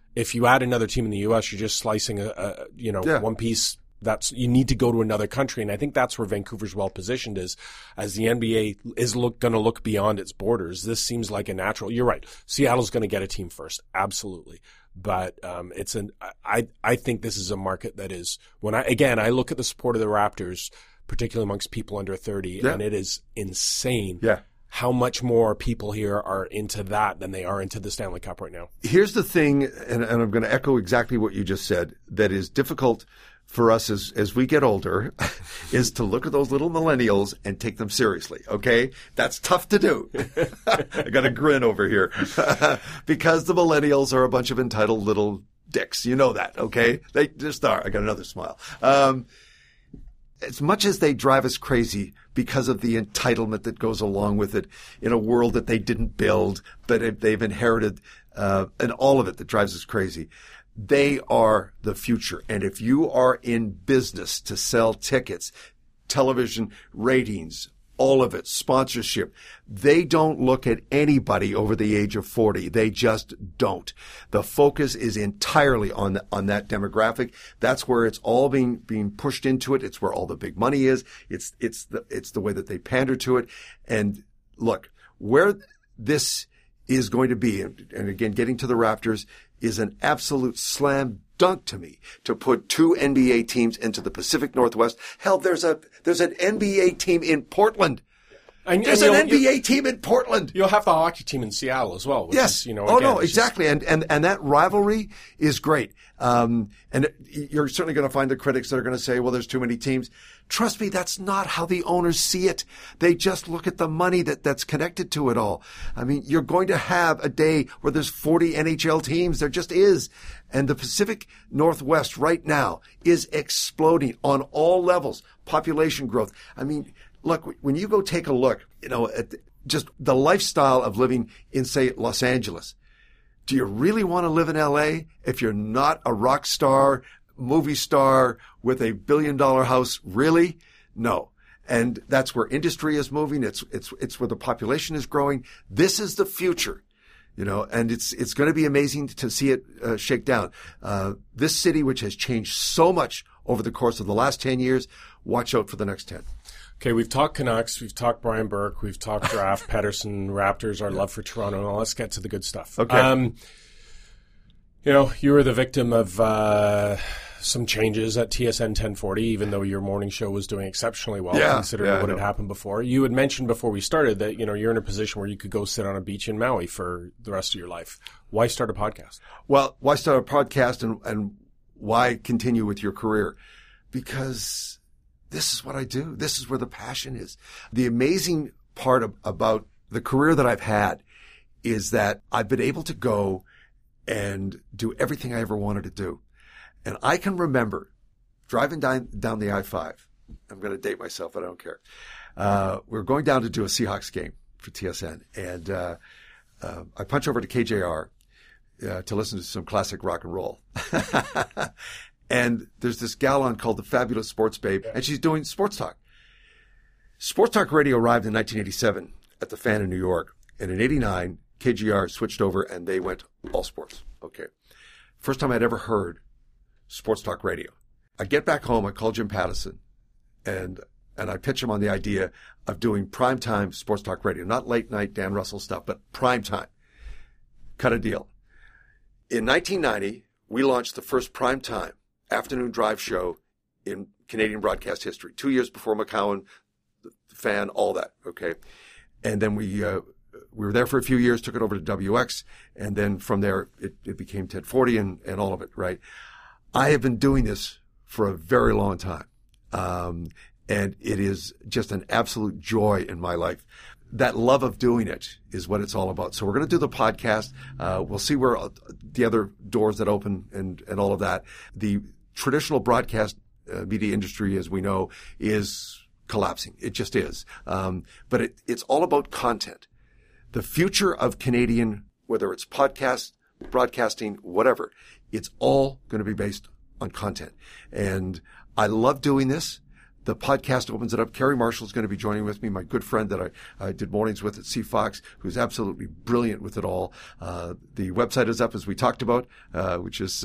S4: if you add another team in the U.S., you're just slicing one piece. You need to go to another country. And I think that's where Vancouver's well positioned as the NBA is going to look beyond its borders. This seems like a natural. You're right. Seattle's going to get a team first. Absolutely. But, I think this is a market that is, I look at the support of the Raptors, particularly amongst people under 30, and it is insane.
S5: Yeah.
S4: How much more people here are into that than they are into the Stanley Cup right now.
S5: Here's the thing, and I'm going to echo exactly what you just said, that is difficult for us as we get older, is to look at those little millennials and take them seriously, okay? That's tough to do. I got a grin over here. Because the millennials are a bunch of entitled little dicks. You know that, okay? They just are. I got another smile. As much as they drive us crazy because of the entitlement that goes along with it in a world that they didn't build, but they've inherited, and all of it that drives us crazy, they are the future. And if you are in business to sell tickets, television ratings, all of it, sponsorship, they don't look at anybody over the age of 40. They just don't. The focus is entirely on that demographic. That's where it's all being pushed into it. It's where all the big money is. It's the way that they pander to it. And look, where this is going to be, and again, getting to the Raptors, is an absolute slam dunk to me to put two NBA teams into the Pacific Northwest. Hell, there's an NBA team in Portland. There's an NBA team in Portland.
S4: You'll have the hockey team in Seattle as well.
S5: Yes. Exactly. And that rivalry is great. And you're certainly going to find the critics that are going to say, well, there's too many teams. Trust me, that's not how the owners see it. They just look at the money that's connected to it all. I mean, you're going to have a day where there's 40 NHL teams. There just is. And the Pacific Northwest right now is exploding on all levels. Population growth. I mean, look, when you go take a look, at just the lifestyle of living in, say, Los Angeles, do you really want to live in LA if you're not a rock star, movie star with $1 billion house? Really? No. And that's where industry is moving. It's where the population is growing. This is the future, and it's going to be amazing to see it shake down. This city, which has changed so much over the course of the last 10 years, watch out for the next 10.
S4: Okay, we've talked Canucks, we've talked Brian Burke, we've talked draft, Pettersson, Raptors, our love for Toronto. Now let's get to the good stuff.
S5: Okay.
S4: You were the victim of some changes at TSN 1040, even though your morning show was doing exceptionally well, considering what had happened before. You had mentioned before we started that, you're in a position where you could go sit on a beach in Maui for the rest of your life. Why start a podcast?
S5: Well, why start a podcast and why continue with your career? Because this is what I do. This is where the passion is. The amazing part about the career that I've had is that I've been able to go and do everything I ever wanted to do. And I can remember driving down the I-5. I'm going to date myself, but I don't care. We were going down to do a Seahawks game for TSN. And I punch over to KJR to listen to some classic rock and roll. And there's this gal on called the Fabulous Sports Babe, and she's doing sports talk. Sports talk radio arrived in 1987 at the Fan in New York. And in 89, KGR switched over and they went all sports. Okay. First time I'd ever heard sports talk radio. I get back home, I call Jim Pattison, and I pitch him on the idea of doing primetime sports talk radio. Not late night Dan Russell stuff, but primetime. Cut a deal. In 1990, we launched the first primetime afternoon drive show in Canadian broadcast history. 2 years before McCowan, the Fan, all that. Okay. And then we were there for a few years, took it over to WX. And then from there, it became 1040 and all of it. Right. I have been doing this for a very long time. And it is just an absolute joy in my life. That love of doing it is what it's all about. So we're going to do the podcast. We'll see where the other doors that open and all of that. The traditional broadcast media industry, as we know, is collapsing. It just is. But it's all about content. The future of Canadian, whether it's podcast, broadcasting, whatever, it's all going to be based on content. And I love doing this. The podcast opens it up. Carrie Marshall is going to be joining with me, my good friend that I did mornings with at CFox, who's absolutely brilliant with it all. The website is up, as we talked about, which is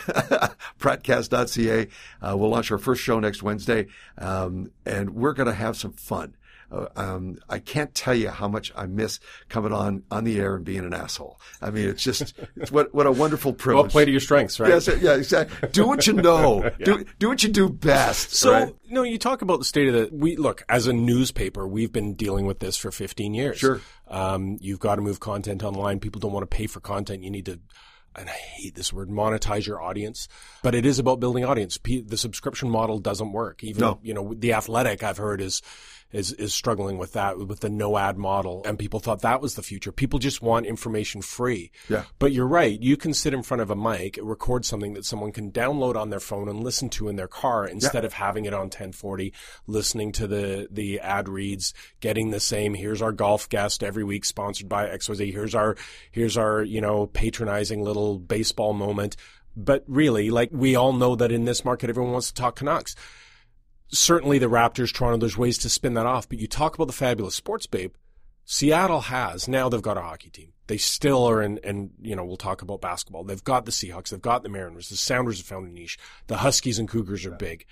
S5: pratcast.ca. We'll launch our first show next Wednesday, and we're going to have some fun. I can't tell you how much I miss coming on the air and being an asshole. I mean, it's what a wonderful privilege.
S4: Well, play to your strengths, right?
S5: Yes, yeah, exactly. Do what you know. Yeah. Do what you do best.
S4: So,
S5: right?
S4: You talk about the state of look, as a newspaper, we've been dealing with this for 15 years.
S5: Sure.
S4: You've got to move content online. People don't want to pay for content. You need to, and I hate this word, monetize your audience. But it is about building audience. The subscription model doesn't work. Even, The Athletic, I've heard, is struggling with that, with the no ad model. And people thought that was the future. People just want information free.
S5: Yeah.
S4: But you're right. You can sit in front of a mic, record something that someone can download on their phone and listen to in their car instead of having it on 1040, listening to the ad reads, getting the same, here's our golf guest every week sponsored by XYZ. Here's our, patronizing little baseball moment. But really, we all know that in this market, everyone wants to talk Canucks. Certainly the Raptors, Toronto, there's ways to spin that off. But you talk about the fabulous sports babe. Seattle has. Now they've got a hockey team. They still are in, we'll talk about basketball. They've got the Seahawks. They've got the Mariners. The Sounders have found a niche. The Huskies and Cougars are big.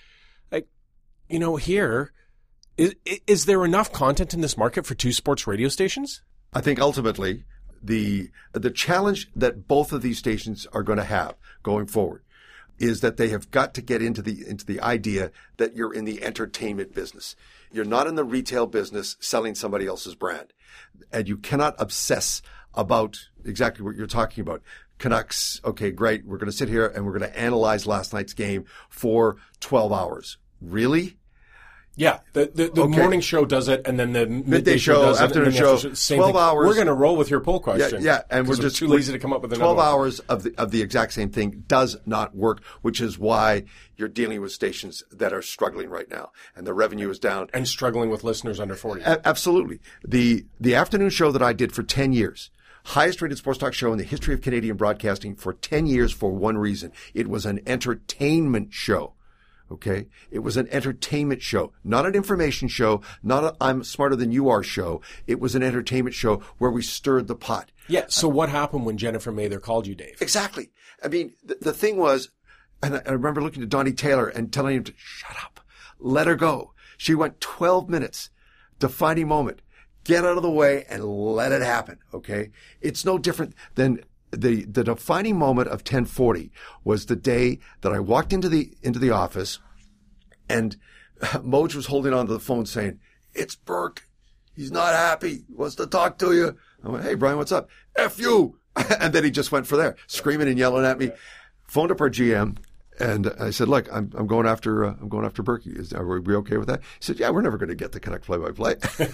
S4: Here, is there enough content in this market for two sports radio stations?
S5: I think ultimately the challenge that both of these stations are going to have going forward is that they have got to get into the idea that you're in the entertainment business. You're not in the retail business selling somebody else's brand. And you cannot obsess about exactly what you're talking about. Canucks, okay, great. We're going to sit here and we're going to analyze last night's game for 12 hours. Really?
S4: Yeah, the morning show does it, and then the midday show does
S5: afternoon
S4: it.
S5: Show, 12 hours.
S4: We're going to roll with your poll question.
S5: Yeah, and we're just
S4: too lazy to come up with another
S5: 12 hours of the exact same thing does not work, which is why you're dealing with stations that are struggling right now, and the revenue is down.
S4: And struggling with listeners under 40.
S5: Absolutely. The afternoon show that I did for 10 years, highest rated sports talk show in the history of Canadian broadcasting for 10 years for one reason. It was an entertainment show. Okay. It was an entertainment show, not an information show, not a I'm smarter than you are show. It was an entertainment show where we stirred the pot.
S4: Yeah. So what happened when Jennifer Mather called you, Dave?
S5: Exactly. I mean, the thing was, and I remember looking to Donnie Taylor and telling him to shut up, let her go. She went 12 minutes, defining moment, get out of the way and let it happen. Okay. It's no different than the defining moment of 1040 was the day that I walked into the office and Moj was holding on to the phone saying, "It's Burke. He's not happy. He wants to talk to you." I went, "Hey, Brian, what's up?" "F you." And then he just went for there, screaming and yelling at me. Phoned up our GM and I said, "Look, I'm going after Burke. Are we okay with that?" He said, "Yeah, we're never going to get the Canuck play-by-play."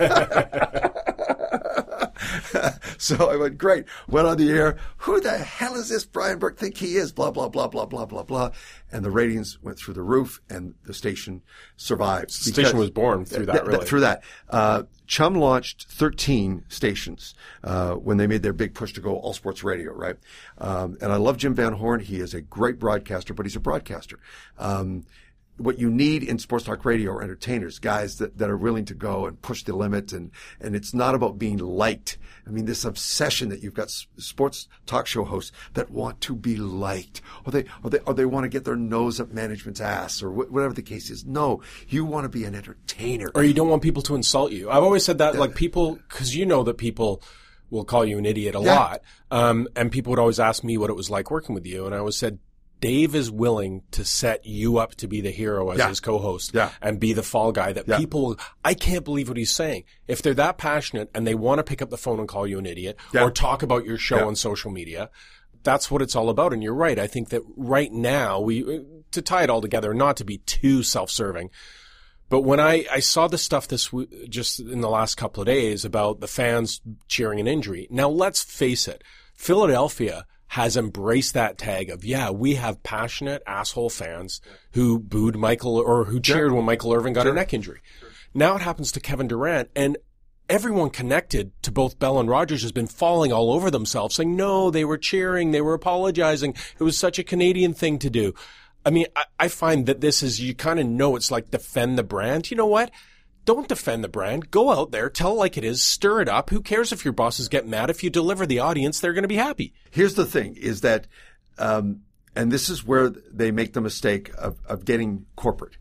S5: So I went, great. Went on the air. Who the hell is this Brian Burke think he is? Blah, blah, blah, blah, blah, blah, blah. And the ratings went through the roof and the station survived.
S4: The station was born through that, really.
S5: Through that. Chum launched 13 stations when they made their big push to go all sports radio, right? And I love Jim Van Horn. He is a great broadcaster, but he's a broadcaster. What you need in sports talk radio are entertainers, guys that are willing to go and push the limit. And it's not about being liked. I mean, this obsession that you've got sports talk show hosts that want to be liked or they want to get their nose up management's ass or whatever the case is. No, you want to be an entertainer.
S4: Or you don't want people to insult you. I've always said that, people, cause you know that people will call you an idiot a lot. And people would always ask me what it was like working with you. And I always said, Dave is willing to set you up to be the hero as his co-host and be the fall guy that people, I can't believe what he's saying. If they're that passionate and they want to pick up the phone and call you an idiot or talk about your show on social media, that's what it's all about. And you're right. I think that right now to tie it all together, not to be too self-serving, but when I saw the stuff just in the last couple of days about the fans cheering an injury. Now let's face it, Philadelphia has embraced that tag of, we have passionate asshole fans who booed Michael or who cheered when Michael Irvin got a neck injury. Now it happens to Kevin Durant, and everyone connected to both Bell and Rogers has been falling all over themselves saying, no, they were cheering, they were apologizing. It was such a Canadian thing to do. I mean, I find that this is, you kind of know it's like defend the brand. You know what? Don't defend the brand. Go out there, tell it like it is, stir it up. Who cares if your bosses get mad? If you deliver the audience, they're going to be happy.
S5: Here's the thing is that, and this is where they make the mistake of getting corporate.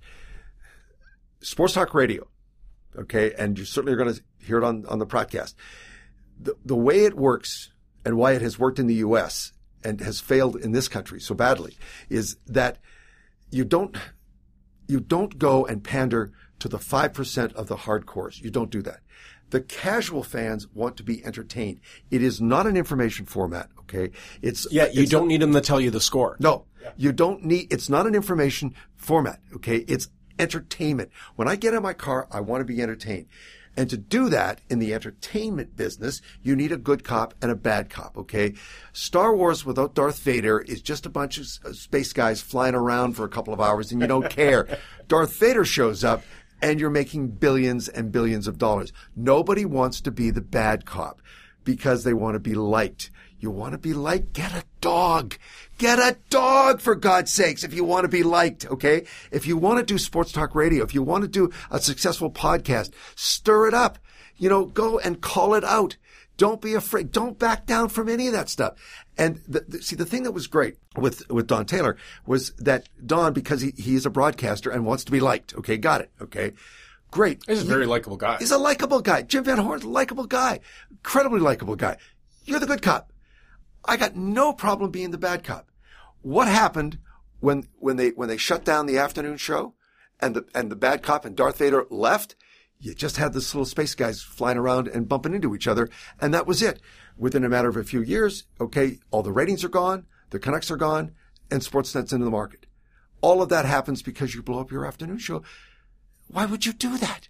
S5: Sports Talk Radio, okay, and you certainly are going to hear it on the podcast. The way it works and why it has worked in the U.S. and has failed in this country so badly is that you don't go and pander to the 5% of the hardcores. You don't do that. The casual fans want to be entertained. It is not an information format, okay?
S4: You don't need them to tell you the score.
S5: No, you don't need, it's not an information format, okay? It's entertainment. When I get in my car, I want to be entertained. And to do that in the entertainment business, you need a good cop and a bad cop, okay? Star Wars without Darth Vader is just a bunch of space guys flying around for a couple of hours and you don't care. Darth Vader shows up and you're making billions and billions of dollars. Nobody wants to be the bad cop because they want to be liked. You want to be liked? Get a dog. Get a dog, for God's sakes, if you want to be liked, okay? If you want to do sports talk radio, if you want to do a successful podcast, stir it up. Go and call it out. Don't be afraid. Don't back down from any of that stuff. And the thing that was great with Don Taylor was that Don, because he is a broadcaster and wants to be liked. Okay, got it. Okay, great.
S4: He's a very likable guy.
S5: He's a likable guy. Jim Van Horn's a likable guy. Incredibly likable guy. You're the good cop. I got no problem being the bad cop. What happened when they shut down the afternoon show and the bad cop and Darth Vader left? You just had this little space guys flying around and bumping into each other, and that was it. Within a matter of a few years, okay, all the ratings are gone, the Canucks are gone, and Sportsnet's into the market. All of that happens because you blow up your afternoon show. Why would you do that?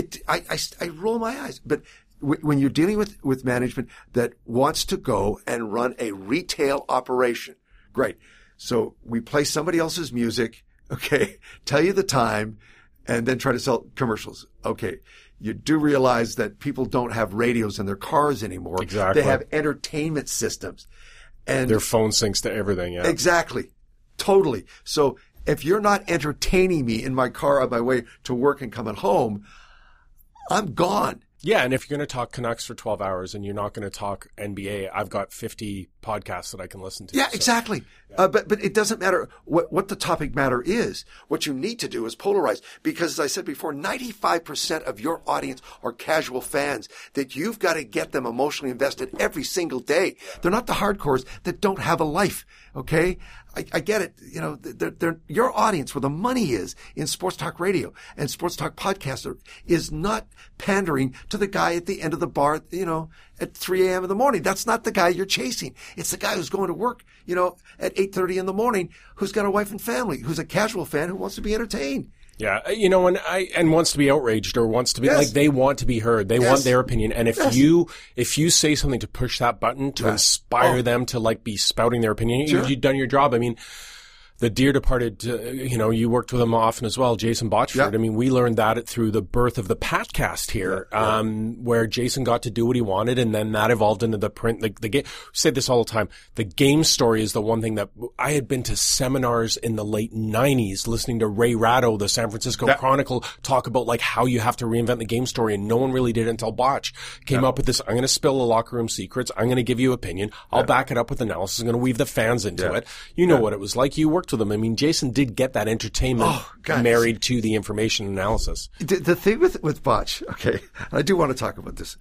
S5: I roll my eyes. But when you're dealing with management that wants to go and run a retail operation, great. So we play somebody else's music, okay, tell you the time, and then try to sell commercials. Okay. You do realize that people don't have radios in their cars anymore.
S4: Exactly.
S5: They have entertainment systems. And
S4: their phone syncs to everything, yeah.
S5: Exactly. Totally. So if you're not entertaining me in my car on my way to work and coming home, I'm gone.
S4: Yeah, and if you're going to talk Canucks for 12 hours and you're not going to talk NBA, I've got 50 podcasts that I can listen to.
S5: Yeah, so. Exactly. Yeah. But it doesn't matter what the topic matter is. What you need to do is polarize. Because as I said before, 95% of your audience are casual fans that you've got to get them emotionally invested every single day. They're not the hardcores that don't have a life. Okay? I get it. They're your audience, where the money is in sports talk radio and sports talk podcaster, is not pandering to the guy at the end of the bar, at 3 a.m. in the morning. That's not the guy you're chasing. It's the guy who's going to work, at 8:30 in the morning, who's got a wife and family, who's a casual fan who wants to be entertained.
S4: Yeah, and wants to be outraged or wants to be like, they want to be heard. They want their opinion. And if you say something to push that button to inspire them to be spouting their opinion, you've done your job. I mean, the dear departed, you worked with him often as well, Jason Botchford. Yep. I mean, we learned that through the birth of the Patcast here, where Jason got to do what he wanted, and then that evolved into the print. The game. We say this all the time. The game story is the one thing that I had been to seminars in the late 90s, listening to Ray Ratto, the San Francisco Chronicle, talk about how you have to reinvent the game story, and no one really did it until Botch came up with this. I'm going to spill the locker room secrets. I'm going to give you opinion. I'll back it up with analysis. I'm going to weave the fans into it. You know what it was like. You worked with them. I mean, Jason did get that entertainment married to the information analysis.
S5: The thing with Botch, okay, I do want to talk about this.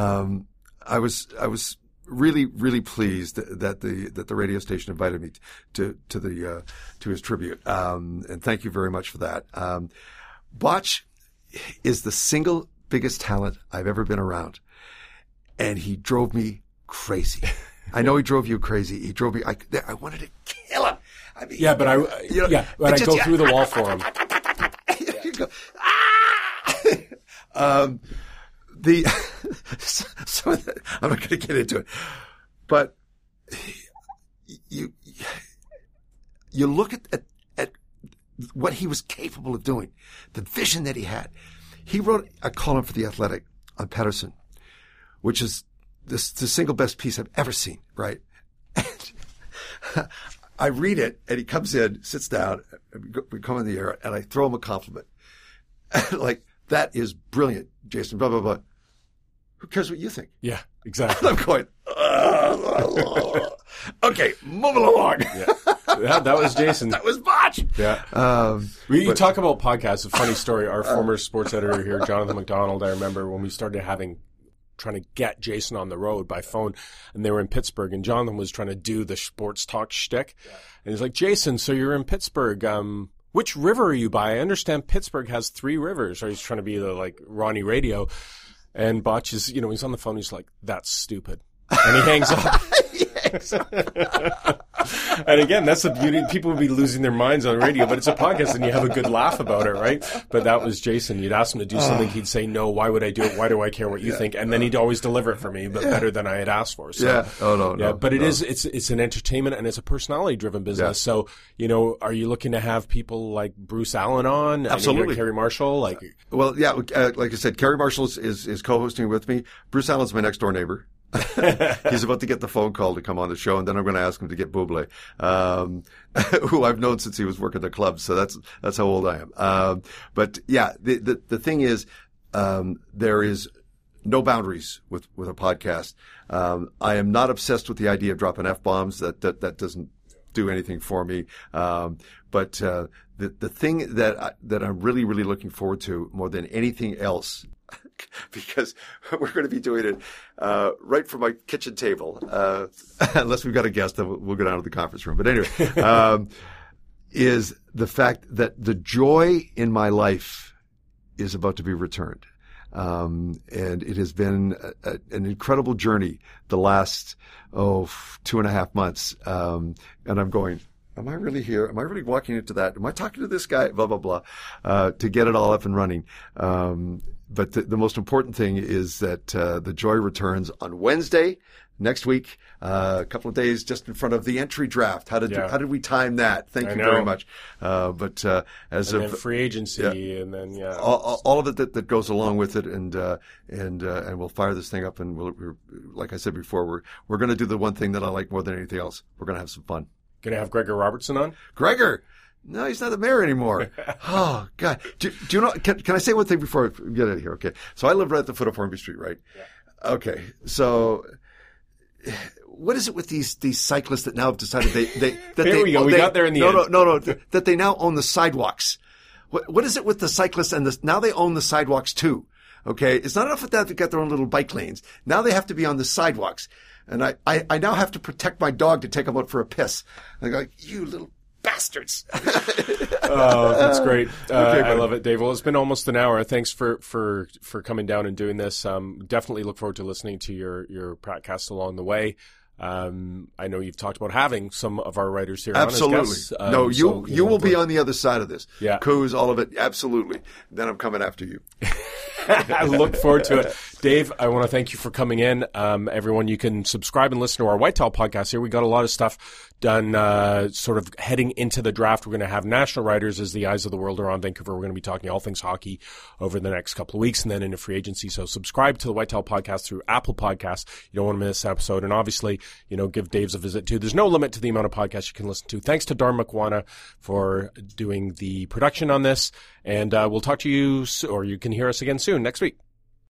S5: I was really, really pleased that the radio station invited me to his tribute. And thank you very much for that. Botch is the single biggest talent I've ever been around. And he drove me crazy. I know he drove you crazy. He drove me, I wanted to kill him. I mean,
S4: but I go through the wall for him.
S5: You go, I'm not going to get into it, but you look at what he was capable of doing, the vision that he had. He wrote a column for The Athletic on Pettersson, which is the single best piece I've ever seen, right? And I read it, and he comes in, sits down, we come in the air, and I throw him a compliment. Like, that is brilliant, Jason, blah, blah, blah. Who cares what you think?
S4: Yeah, exactly.
S5: I'm going, okay, moving along.
S4: Yeah, that was Jason.
S5: That was Botch.
S4: Yeah. You talk about podcasts. A funny story. Our former sports editor here, Jonathan McDonald, I remember when we started trying to get Jason on the road by phone, and they were in Pittsburgh, and Jonathan was trying to do the sports talk shtick. And he's like, Jason, so you're in Pittsburgh. Which river are you by? I understand Pittsburgh has 3 rivers. Or he's trying to be the, like, Ronnie Radio. And Botch is, he's on the phone. He's like, that's stupid. And he hangs up. And again, that's the beauty. People would be losing their minds on the radio, but it's a podcast and you have a good laugh about it, right? But that was Jason. You'd ask him to do something. He'd say, no, why would I do it? Why do I care what you think? And then he'd always deliver it for me, but better than I had asked for. So, but it's an entertainment and it's a personality driven business.
S5: Yeah.
S4: So, are you looking to have people like Bruce Allen on?
S5: Absolutely.
S4: Kerry Marshall?
S5: Like I said, Kerry Marshall is co-hosting with me. Bruce Allen's my next door neighbor. He's about to get the phone call to come on the show, and then I'm going to ask him to get Bublé, who I've known since he was working the club. So that's how old I am. But yeah, the thing is, there is no boundaries with a podcast. I am not obsessed with the idea of dropping F-bombs. That doesn't do anything for me. But the thing that I'm really, really looking forward to more than anything else, because we're going to be doing it right from my kitchen table, unless we've got a guest, then we'll go down to the conference room. But anyway, is the fact that the joy in my life is about to be returned. And it has been an incredible journey the last 2.5 months. And I'm going, am I really here? Am I really walking into that? Am I talking to this guy? Blah, blah, blah, to get it all up and running. But the most important thing is that the joy returns on Wednesday next week, a couple of days just in front of the entry draft. How did we time that? Thank you very much. But as
S4: and
S5: of
S4: then free agency, and then
S5: all of it that goes along with it, and we'll fire this thing up, and we're like I said before, we're going to do the one thing that I like more than anything else. We're going to have some fun.
S4: Going to have Gregor Robertson on?
S5: Gregor. No, he's not the mayor anymore. Oh, God. Do you know, can I say one thing before I get out of here? Okay. So I live right at the foot of Hornby Street, right? Yeah. Okay. So what is it with these cyclists that now have decided
S4: we got there in the end.
S5: No, that they now own the sidewalks. What is it with the cyclists and now they own the sidewalks too? Okay. It's not enough with that to get their own little bike lanes. Now they have to be on the sidewalks. And I now have to protect my dog to take him out for a piss. I'm like, you little bastards.
S4: Oh, that's great. I love it, Dave. Well, it's been almost an hour. Thanks for coming down and doing this. Definitely look forward to listening to your podcast along the way. I know you've taled about having some of our writers here.
S5: Absolutely.
S4: On as guests.
S5: No, you will be on the other side of this.
S4: Yeah.
S5: Coos, all of it. Absolutely. Then I'm coming after you.
S4: I look forward to it. Dave, I want to thank you for coming in. Everyone, you can subscribe and listen to our Whitetail podcast here. We got a lot of stuff done sort of heading into the draft. We're going to have national writers as the eyes of the world are on Vancouver. We're going to be talking all things hockey over the next couple of weeks and then into free agency. So subscribe to the Whitetail podcast through Apple Podcasts. You don't want to miss an episode. And obviously, give Dave's a visit too. There's no limit to the amount of podcasts you can listen to. Thanks to Darn Makwana for doing the production on this. And we'll talk to you, or you can hear us again soon next week.